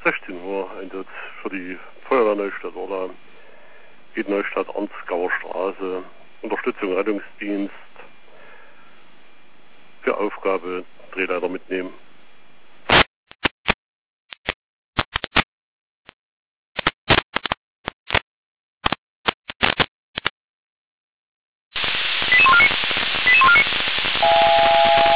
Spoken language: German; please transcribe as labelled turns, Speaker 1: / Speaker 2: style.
Speaker 1: 16 Uhr Einsatz für die Feuerwehr Neustadt Orla, geht Neustadt Ansgauer Straße, Unterstützung Rettungsdienst, für Aufgabe Drehleiter mitnehmen.